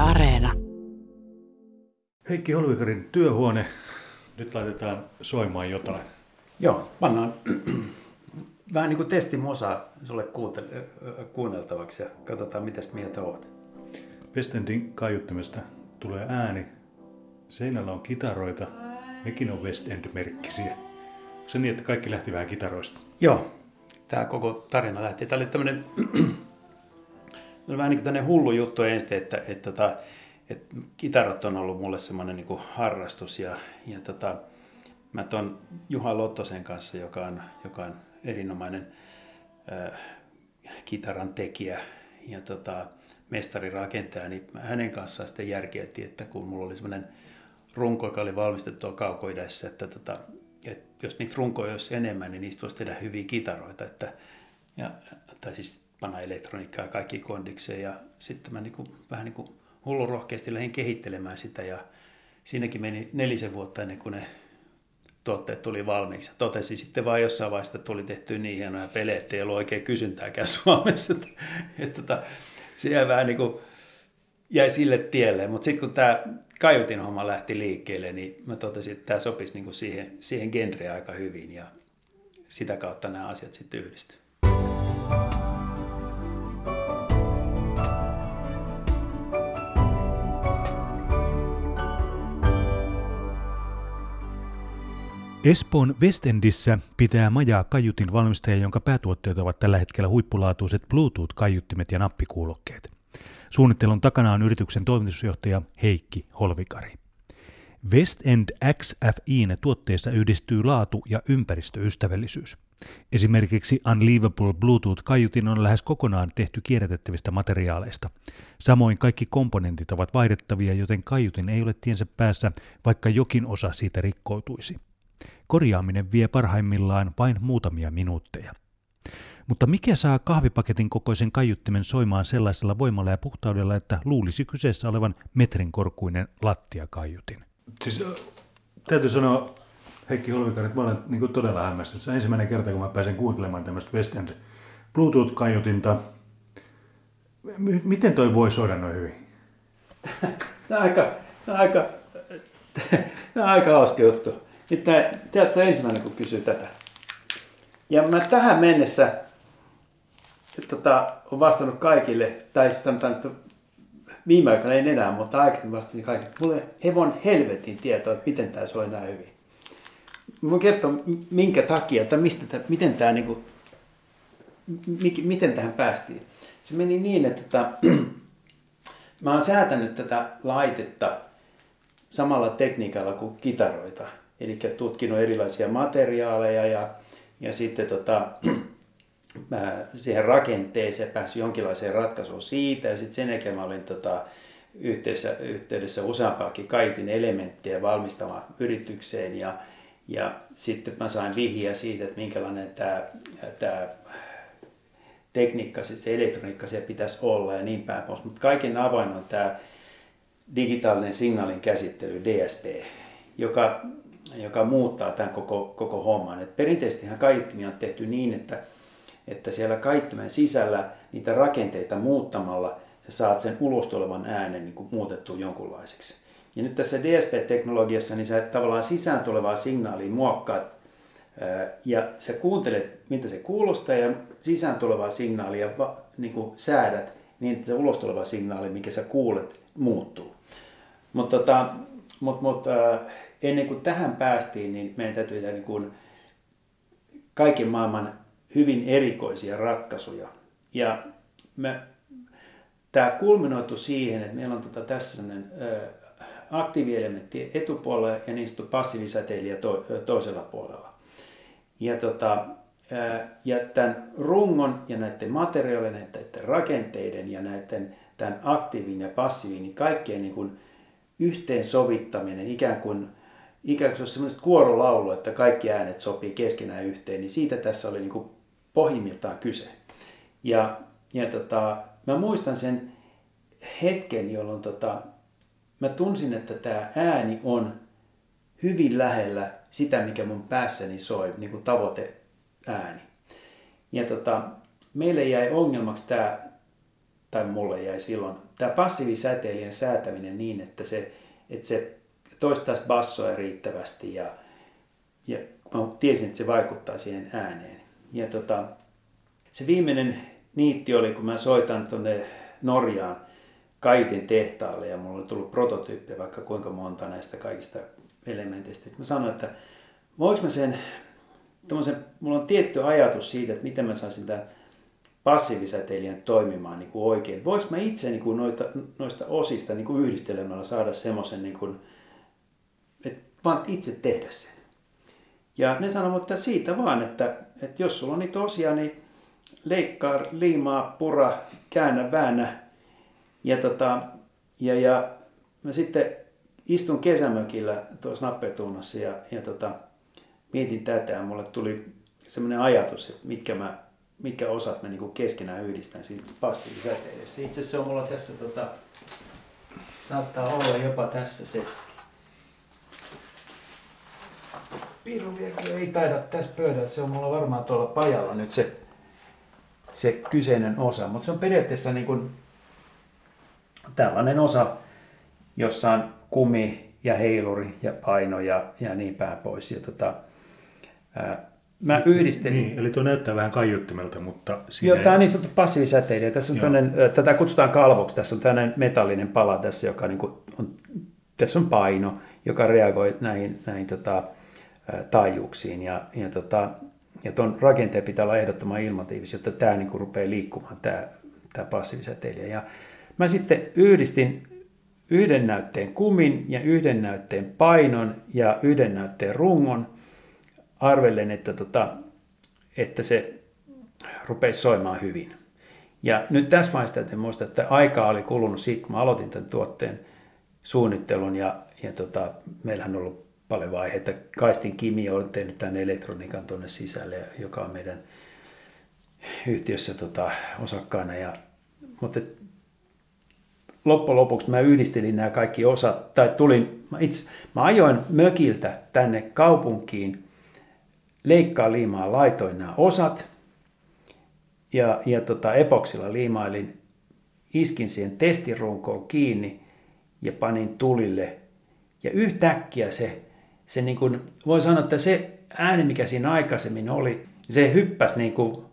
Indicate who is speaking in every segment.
Speaker 1: Areena.
Speaker 2: Heikki Holvikarin työhuone. Nyt laitetaan soimaan jotain.
Speaker 3: Joo, pannaan vähän niin kuin testimosa sulle kuunneltavaksi ja katsotaan, mitä mieltä olet.
Speaker 2: West Endin kaiuttimesta tulee ääni. Seinällä on kitaroita. Nekin on West End-merkkisiä. Onko se niin, että kaikki lähti vähän kitaroista?
Speaker 3: Joo, tämä koko tarina lähti. Tämä oli tämmöinen vähän niin kuin tämmöinen hullu juttu ensin, että kitarat on ollut mulle semmoinen niin kuin harrastus. Mä ton Juha Lottosen kanssa, joka on erinomainen kitaran tekijä ja mestarirakentaja, niin hänen kanssaan sitten järkeiltiin, että kun mulla oli semmoinen runko, joka oli valmistettu Kaukoidässä, että jos niitä runkoja olisi enemmän, niin niistä voisi tehdä hyviä kitaroita. Tai siis panna elektroniikkaa ja kaikki kondikseen. Ja sitten mä vähän niin kuin hullun rohkeasti lähdin kehittelemään sitä. Ja siinäkin meni 4 vuotta ennen kuin ne tuotteet tuli valmiiksi. Totesin sitten vaan jossain vaiheessa, että tuli tehty niin hienoja pelejä, että ei ollut oikein kysyntääkään Suomessa. Se vähän niin kuin jäi sille tielle. Mutta sitten kun tämä kaiutin homma lähti liikkeelle, niin mä totesin, että tämä sopisi niin kuin siihen genreen aika hyvin. Ja sitä kautta nämä asiat sitten yhdistyy.
Speaker 2: Espoon West Endissä pitää majaa kaiutin valmistaja, jonka päätuotteet ovat tällä hetkellä huippulaatuiset Bluetooth-kaiuttimet ja nappikuulokkeet. Suunnittelun takana on yrityksen toimitusjohtaja Heikki Holvikari. West End XFI:n tuotteessa yhdistyy laatu ja ympäristöystävällisyys. Esimerkiksi Unleavable Bluetooth-kaiutin on lähes kokonaan tehty kierrätettävistä materiaaleista. Samoin kaikki komponentit ovat vaihdettavia, joten kaiutin ei ole tiensä päässä, vaikka jokin osa siitä rikkoutuisi. Korjaaminen vie parhaimmillaan vain muutamia minuutteja. Mutta mikä saa kahvipaketin kokoisen kaiuttimen soimaan sellaisella voimalla ja puhtaudella, että luulisi kyseessä olevan metrin korkuinen lattiakaiutin? Siis täytyy sanoa, Heikki Holvikari, että mä olen niin todella hämmästynyt. Se on ensimmäinen kerta, kun mä pääsen kuuntelemaan tämmöistä West End Bluetooth-kaiutinta. Miten toi voi soida noin hyvin?
Speaker 3: Tämä on aika hauska juttu. Te olette ensimmäinen, kun kysyy tätä. Ja mä tähän mennessä olen vastannut kaikille, tai sanotaan, että viime aikoina en enää, mutta aikaisemmin vastasin kaikille. Mulle hevon helvetin tietoa, että miten tämä soi näin hyvin. Mä voin kertoa, minkä takia, tai miten tähän päästiin. Se meni niin, että mä oon säätänyt tätä laitetta samalla tekniikalla kuin kitaroita. Eli tutkinut erilaisia materiaaleja ja sitten siihen rakenteeseen päässyt jonkinlaiseen ratkaisuun siitä. Ja sitten sen jälkeen mä olin yhteydessä useampaakin kaiutin elementtiä valmistamaan yritykseen. Ja sitten mä sain vihjeä siitä, että minkälainen tämä tekniikka, se elektroniikka siellä pitäisi olla ja niin päin pois. Mutta kaiken avain on tämä digitaalinen signaalin käsittely, DSP, joka muuttaa tämän koko homman. Et perinteisestihän kaiuttimia on tehty niin, että siellä kaiuttimen sisällä niitä rakenteita muuttamalla sä saat sen ulos tulevan äänen niin kuin muutettua jonkunlaiseksi. Ja nyt tässä DSP-teknologiassa niin sä tavallaan sisään tulevaa signaalia muokkaat ja sä kuuntelet, mitä se kuulostaa ja sisään tulevaa signaalia niin kuin säädät niin, että se ulos tuleva signaali, mikä sä kuulet, muuttuu. Mutta ennen kuin tähän päästiin, niin meidän täytyy tehdä niin kuin kaiken maailman hyvin erikoisia ratkaisuja. Ja tämä kulminoitu siihen, että meillä on tässä sellainen aktiivielementti etupuolella ja niin sanottu passiivisäteilijä toisella puolella. Ja tämän rungon ja näiden materiaalien, näiden rakenteiden ja tämän aktiivin ja passiivin, niin kaikkien niin kuin yhteensovittaminen, ikään kuin se olisi semmoista kuorolaulua, että kaikki äänet sopii keskenään yhteen, niin siitä tässä oli niin kuin pohjimmiltaan kyse. Ja mä muistan sen hetken, jolloin mä tunsin, että tämä ääni on hyvin lähellä sitä, mikä mun päässäni soi, niin kuin tavoiteääni. Ja meille jäi ongelmaksi tämä, tai mulle jäi silloin tämä passiivisäteilijän säätäminen niin, että se toistaisi bassoja riittävästi ja mä tiesin, että se vaikuttaa siihen ääneen. Ja se viimeinen niitti oli, kun mä soitan tuonne Norjaan kaiutin tehtaalle ja mulla oli tullut prototyyppi vaikka kuinka monta näistä kaikista elementeistä. Mä sanoin, että voinko mä mulla on tietty ajatus siitä, että miten mä saisin tämän passiivisäteilijän toimimaan niin kuin oikein. Voinko mä itse niin kuin noista osista niin kuin yhdistelemällä saada semmoisen, niin kuin, että vaan itse tehdä sen. Ja ne sanovat, että siitä vaan, että jos sulla on niitä osia, niin leikkaa, liimaa, pura, käännä, väännä. Ja mä sitten istun kesämökillä tuossa Nappetuunassa ja mietin tätä ja mulle tuli semmoinen ajatus, että mitkä osat mä niinku keskenään yhdistän siinä passiivisäteilessä. Itse asiassa on mulla tässä, saattaa olla jopa tässä se piruviekki, ei taida tässä pöydällä, se on mulla varmaan tuolla pajalla nyt se kyseinen osa, mutta se on periaatteessa niin kuin tällainen osa, jossa on kumi ja heiluri ja paino ja niin päin pois. Ja mä yhdistelin.
Speaker 2: Niin, eli tuo näyttää vähän kaiuttimelta, mutta
Speaker 3: siinä... Joo, tämä on niin sanottu passiivisäteilijä. Tässä on tätä kutsutaan kalvoksi. Tässä on tällainen metallinen pala tässä, joka niin kuin tässä on paino, joka reagoi näihin taajuuksiin. Ja tuon rakenteen pitää olla ehdottoman ilmatiivis, jotta tämä niin kuin rupeaa liikkumaan, tämä passiivisäteilijä. Ja mä sitten yhdistin yhden näytteen kumin ja yhden näytteen painon ja yhden näytteen rungon. Arvelen, että se rupeisi soimaan hyvin. Ja nyt tässä vaiheessa täytyy muistaa, että aikaa oli kulunut siitä, kun mä aloitin tämän tuotteen suunnittelun. Ja meillähän on ollut paljon vaiheita. Kaistin Kimi on tehnyt tämän elektroniikan tuonne sisälle, joka on meidän yhtiössä osakkaana. Mutta loppujen lopuksi mä yhdistelin nämä kaikki osat, tai mä ajoin mökiltä tänne kaupunkiin, leikkaa liimaa, laitoin nämä osat ja epoksilla liimailin, iskin siihen testirunkoon kiinni ja panin tulille. Ja yhtäkkiä se niin kuin, voi sanoa, että se ääni, mikä siinä aikaisemmin oli, se hyppäsi niin kuin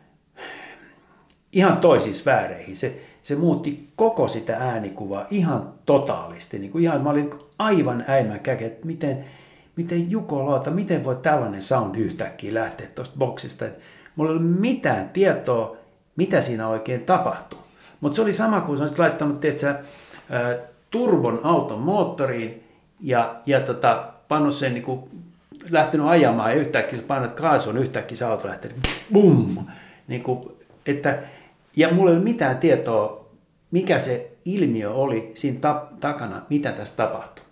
Speaker 3: ihan toisiin sfääreihin. Se muutti koko sitä äänikuvaa ihan totaalisti. Niin kuin mä olin aivan äimäkäke, että miten jukolauta, miten voi tällainen sound yhtäkkiä lähteä tuosta boksista. Mulla ei ollut mitään tietoa, mitä siinä oikein tapahtui. Mutta se oli sama kuin olisit laittanut turbon auton moottoriin ja pannut sen niin kuin, lähtenyt ajamaan ja yhtäkkiä sä painat kaasuun, yhtäkkiä se auto lähtee bum! Niin kuin, ja mulla ei ole mitään tietoa, mikä se ilmiö oli siinä takana, mitä tässä tapahtui.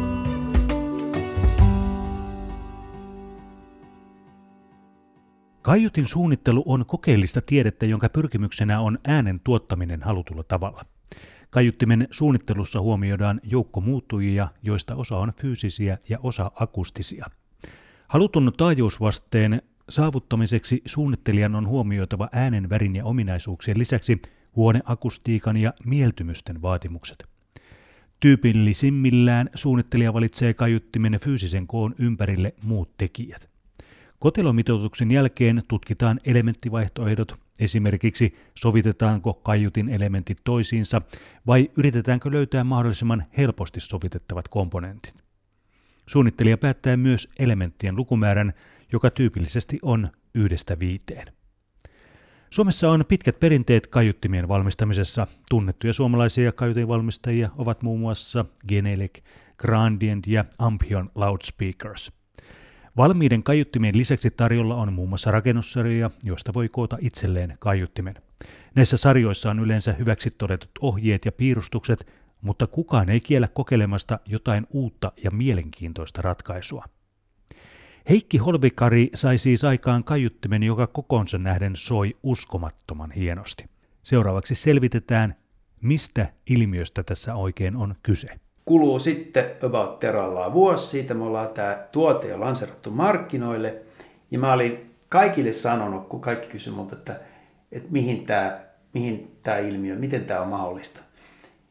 Speaker 2: Kaiutin suunnittelu on kokeellista tiedettä, jonka pyrkimyksenä on äänen tuottaminen halutulla tavalla. Kaiuttimen suunnittelussa huomioidaan joukko muuttujia, joista osa on fyysisiä ja osa akustisia. Halutun taajuusvasteen saavuttamiseksi suunnittelijan on huomioitava äänen, värin ja ominaisuuksien lisäksi huoneakustiikan ja mieltymysten vaatimukset. Tyypillisimmillään suunnittelija valitsee kaiuttimen fyysisen koon ympärille muut tekijät. Kotelomitoituksen jälkeen tutkitaan elementtivaihtoehdot, esimerkiksi sovitetaanko kaiutin elementit toisiinsa vai yritetäänkö löytää mahdollisimman helposti sovitettavat komponentit. Suunnittelija päättää myös elementtien lukumäärän, joka tyypillisesti on 1–5. Suomessa on pitkät perinteet kaiuttimien valmistamisessa. Tunnettuja suomalaisia kaiutinvalmistajia ovat muun muassa Genelec, Grandient ja Amphion Loudspeakers. Valmiiden kaiuttimien lisäksi tarjolla on muun muassa rakennussarjoja, joista voi koota itselleen kaiuttimen. Näissä sarjoissa on yleensä hyväksi todetut ohjeet ja piirustukset, mutta kukaan ei kiellä kokeilemasta jotain uutta ja mielenkiintoista ratkaisua. Heikki Holvikari sai siis aikaan kaiuttimen, joka kokoonsa nähden soi uskomattoman hienosti. Seuraavaksi selvitetään, mistä ilmiöstä tässä oikein on kyse.
Speaker 3: Kuluu sitten about terallaan vuosi, siitä me ollaan tämä tuote jo lanserattu markkinoille. Ja mä olin kaikille sanonut, kun kaikki kysyi multa, että mihin tämä ilmiö, miten tämä on mahdollista.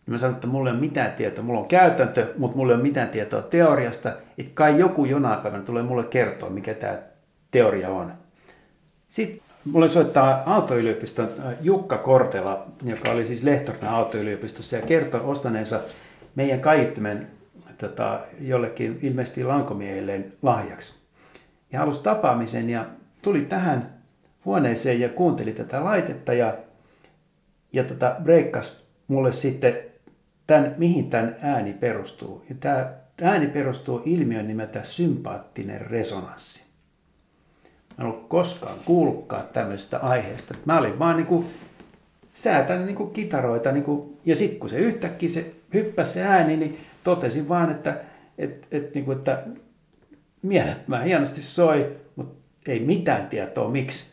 Speaker 3: mä sanoin, että mulla ei ole mitään tietoa. Mulla on käytäntö, mutta mulla ei ole mitään tietoa teoriasta. Että kai joku jonain päivänä tulee mulle kertoa, mikä tämä teoria on. Sitten mulle soittaa Aalto-yliopiston Jukka Kortela, joka oli siis lehtorina Aalto-yliopistossa ja kertoi ostaneensa meidän kaiuttimen jollekin ilmeisesti lankomiehelleen lahjaksi. Ja halusi tapaamisen ja tuli tähän huoneeseen ja kuunteli tätä laitetta ja breikkasi mulle sitten mihin tämän ääni perustuu. Ja tämä ääni perustuu ilmiön nimeltä sympaattinen resonanssi. Mä en ollut koskaan kuullutkaan tämmöisestä aiheesta. Mä olin vaan säätänyt kitaroita ja sitten kun se yhtäkkiä se hyppäsi se ääni, niin totesin vaan, että mielettömän hienosti soi, mutta ei mitään tietoa miksi.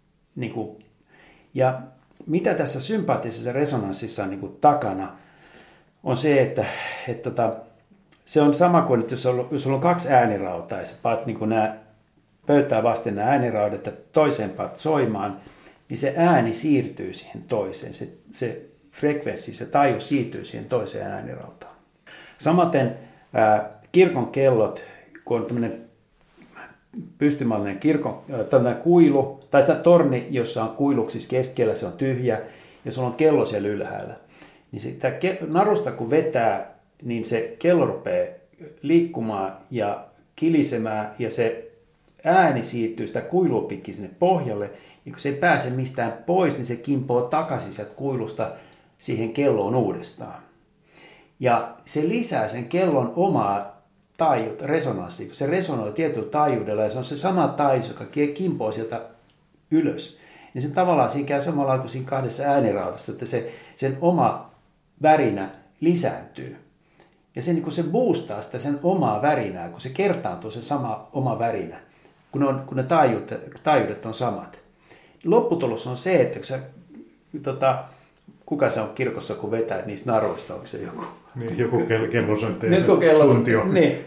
Speaker 3: Ja mitä tässä sympaattisessa resonanssissa on takana, on se, että se on sama kuin, että jos sulla on kaksi äänirautaa ja sä paat nämä pöytää vasten nämä ääniraudat ja toiseen paat soimaan, niin se ääni siirtyy siihen toiseen. Se frekvenssi, se taajuus siirtyy siihen toiseen äänirautaan. Samaten kirkon kellot, kun on tämmöinen pystymallinen kuilu, tai tämä torni, jossa on kuiluksissa keskellä, se on tyhjä, ja sulla on kello siellä ylhäällä. Niin sitä narusta kun vetää, niin se kello rupeaa liikkumaan ja kilisemään, ja se ääni siirtyy sitä kuilua pitkin sinne pohjalle, ja kun se ei pääse mistään pois, niin se kimpoo takaisin sieltä kuilusta siihen kelloon uudestaan. Ja se lisää sen kellon omaa taajuutta, resonanssia, kun se resonoi tietyllä taajuudella, ja se on se sama taajuus, joka kimpoo sieltä ylös. Niin se tavallaan siinä käy samalla kuin siinä kahdessa ääniraudassa, että sen oma värinä lisääntyy. Ja se boostaa sitä sen omaa värinää, kun se kertaantuu se sama oma värinä, kun ne taajuudet on samat. Lopputulos on se, että kun sä, kuka se on kirkossa, kun vetää niistä naruista, onko se joku?
Speaker 2: Niin, joku kellosoittaja,
Speaker 3: suntio.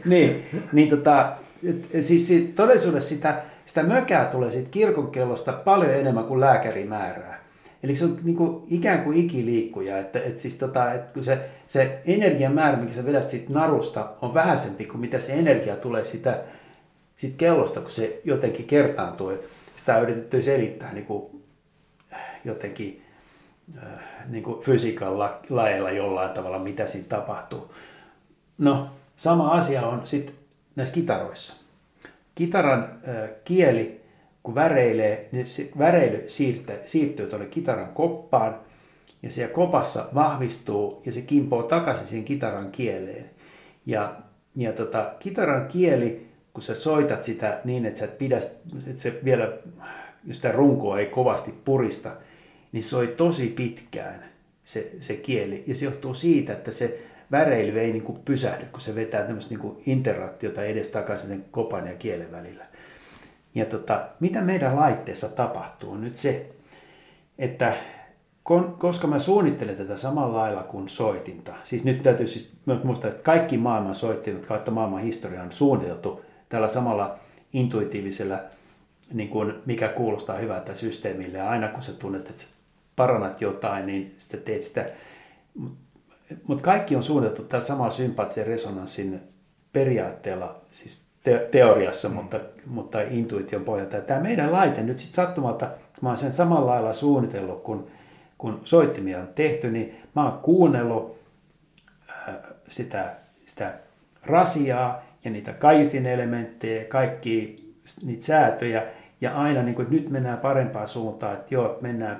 Speaker 3: Siis todellisuudessa sitä mökää tulee siitä kirkon kellosta paljon enemmän kuin lääkäri määrää. Eli se on ikään kuin ikiliikkuja, että kun se energian määrä, mikä sä vedät siitä narusta, on vähäisempi kuin mitä se energia tulee siitä kellosta, kun se jotenkin kertaantuu. Sitä on yritetty selittää jotenkin fysiikan laeilla jollain tavalla, mitä siinä tapahtuu. No, sama asia on sitten näissä kitaroissa. Kitaran kieli, kun väreilee, niin se väreily siirtyy tuonne kitaran koppaan, ja siellä kopassa vahvistuu, ja se kimpoo takaisin siihen kitaran kieleen. Ja kitaran kieli, kun sä soitat sitä niin, että sä et pidä, että se vielä, jos sitä runkoa ei kovasti purista, niin soi tosi pitkään se kieli. Ja se johtuu siitä, että se väreily ei pysähdy, kun se vetää tämmöistä interaktiota edestakaisin sen kopan ja kielen välillä. Ja mitä meidän laitteessa tapahtuu on nyt se, että koska mä suunnittelen tätä samalla lailla kuin soitinta, siis nyt täytyy siis muistaa, että kaikki maailman soittimet kautta maailman historia on suunniteltu tällä samalla intuitiivisella, mikä kuulostaa hyvältä systeemille, ja aina kun sä tunnet, että sä parannat jotain, niin sä teet sitä. Mutta kaikki on suunniteltu tällä samalla sympaattisen resonanssin periaatteella, siis teoriassa, mutta intuition pohjalta. Ja tämä meidän laite nyt sitten sattumalta, kun mä oon sen samalla lailla suunnitellut, kun soittimia on tehty, niin mä oon kuunnellut sitä rasiaa ja niitä kaiutinelementtejä, kaikki niitä säätöjä, ja aina että nyt mennään parempaan suuntaan, että joo,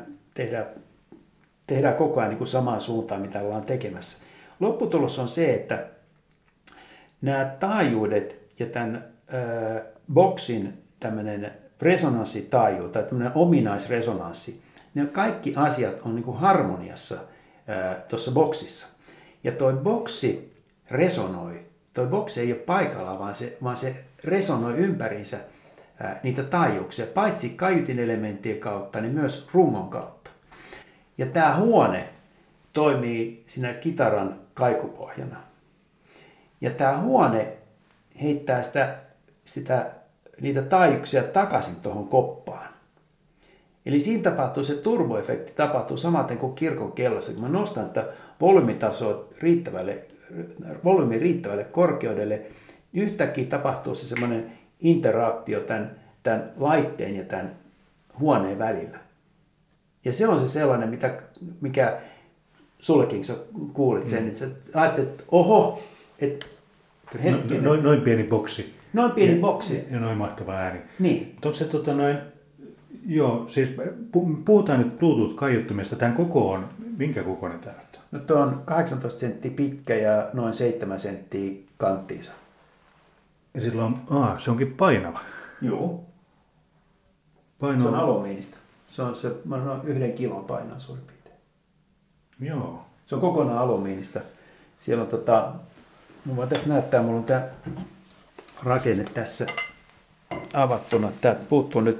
Speaker 3: tehdään koko ajan samaan suuntaan, mitä ollaan tekemässä. Lopputulos on se, että nämä taajuudet ja tämän boksin tämmöinen resonanssitaajuus tai tämmöinen ominaisresonanssi, ne kaikki asiat on harmoniassa tuossa boksissa. Ja toi boksi resonoi. Toi boksi ei ole paikallaan, vaan se resonoi ympäriinsä niitä taajuuksia, paitsi kaiutinelementtien kautta, niin myös rungon kautta. Ja tämä huone toimii siinä kitaran kaikupohjana. Ja tämä huone heittää niitä taajuuksia takaisin tuohon koppaan. Eli siinä tapahtuu se turboefekti, tapahtuu samaten kuin kirkon kellossa. Kun mä nostan tätä volyymi riittävälle korkeudelle, yhtäkkiä tapahtuu se semmoinen interaktio tämän laitteen ja tämän huoneen välillä. Ja se on se sellainen, mikä sullekin sä kuulit sen, että sä ajattelet, että oho, että hetkinen.
Speaker 2: Noin pieni boksi.
Speaker 3: Noin pieni boksi.
Speaker 2: Ja noin mahtava ääni.
Speaker 3: Niin.
Speaker 2: Onko se joo, siis puhutaan nyt Bluetooth-kaiuttimesta. Tämän koko on, minkä kokoinen tämä on?
Speaker 3: No tuo on 18 senttiä pitkä ja noin 7 senttiä kanttiinsa.
Speaker 2: Ja silloin se onkin painava.
Speaker 3: Joo. Se on alumiinista. Se on noin 1 kilon painoa suurin piirtein.
Speaker 2: Joo.
Speaker 3: Se on kokonaan alumiinista. Siellä on mä voin tässä näyttää, mulla on tämä rakenne tässä avattuna. Täältä puuttuu nyt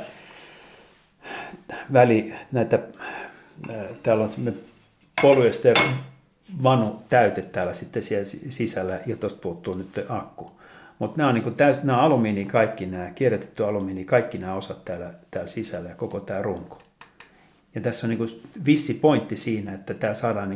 Speaker 3: täällä on semmoinen polyester vanu täyte täällä sitten siellä sisällä ja tuosta puuttuu nyt akku. Mutta nämä on niinku nämä alumiini kaikki, nämä kierrätetty alumiini, kaikki nämä osat täällä sisällä ja koko tämä runko. Ja tässä on niinku vissi pointti siinä, että tämä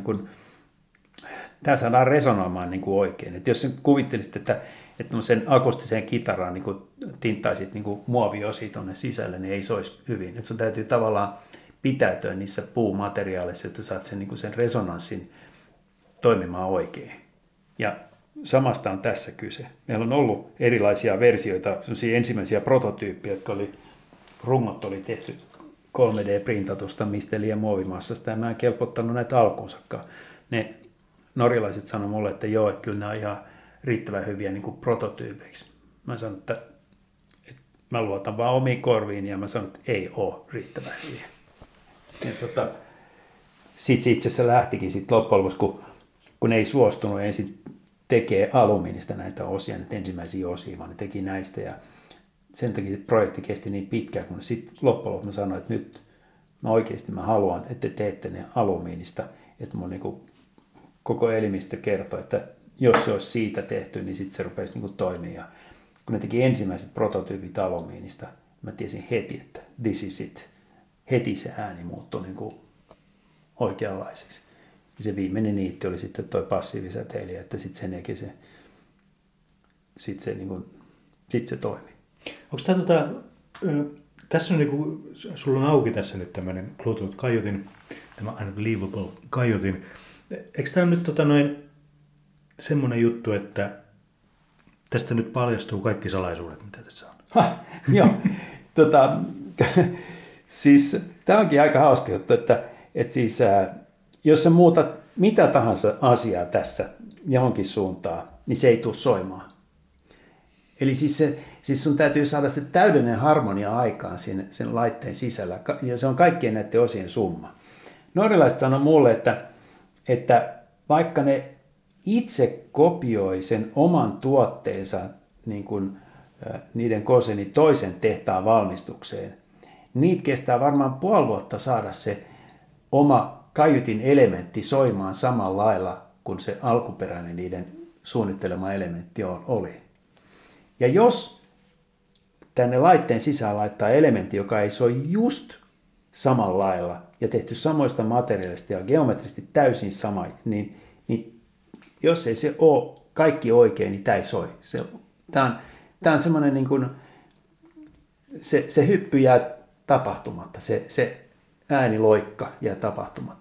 Speaker 3: saadaan resonoimaan niinku oikein. Et jos kuvittelisit, että sen akustiseen kitaraan niin tinttaisit niin muoviosia tuonne sisälle, niin ei se olisi hyvin. Et sun täytyy tavallaan pitäytyä niissä puumateriaaleissa, että saat sen resonanssin toimimaan oikein. Ja samasta on tässä kyse. Meillä on ollut erilaisia versioita, sellaisia ensimmäisiä prototyyppejä, jotka rungot oli tehty 3D-printatusta misteli- ja muovimassasta, ja mä en kelpottanut näitä alkuunsakaan. Ne norjalaiset sanoivat mulle, että joo, että kyllä nämä on ihan riittävän hyviä niin kuin prototyypeiksi. Mä sanoin, että mä luotan vaan omiin korviin, ja mä sanoin, että ei ole riittävän hyviä. Ja sitten se itse asiassa lähtikin sit loppujen lopuksi, kun ne ei suostunut ensin tekee alumiinista näitä osia, näitä ensimmäisiä osia, vaan ne teki näistä, ja sen takia se projekti kesti niin pitkään, kun sitten loppujen lopuksi mä sanoin, että nyt mä haluan, että te teette ne alumiinista, että mun niin kuin koko elimistö kertoo, että jos se olisi siitä tehty, niin sitten se rupesi niin kuin toimia. Ja kun ne teki ensimmäiset prototyypit alumiinista, mä tiesin heti, että this is it. Heti se ääni muuttui niin kuin oikeanlaiseksi. Ja se viimeinen niitti oli sitten toi passiivisäteilijä, että sitten sen jälkeen se toimi.
Speaker 2: Onko tämä tässä on niinku, sulla on auki tässä nyt tämmöinen Bluetooth-kaiutin, tämä Unbelievable-kaiutin. Eikö tämä nyt semmoinen juttu, että tästä nyt paljastuu kaikki salaisuudet, mitä tässä on?
Speaker 3: Joo, siis tämä onkin aika hauska juttu, että siis, jos sä muutat mitä tahansa asiaa tässä johonkin suuntaan, niin se ei tule soimaan. Eli siis sun täytyy saada se täydellinen harmonia aikaan sen laitteen sisällä, ja se on kaikkien näiden osien summa. Norjalaiset sanoo mulle, että vaikka ne itse kopioi sen oman tuotteensa niin kuin niiden konseni toisen tehtaan valmistukseen, niitä kestää varmaan 5 vuotta saada se oma kaiutin elementti soimaan samalla lailla kuin se alkuperäinen niiden suunnittelema elementti oli. Ja jos tänne laitteen sisään laittaa elementti, joka ei soi just samalla lailla ja tehty samoista materiaalista ja geometrisesti täysin sama, niin jos ei se ole kaikki oikein, niin tämä ei soi. Tämä on semmoinen, niin kuin, se hyppy jää tapahtumatta, se ääniloikka jää tapahtumatta.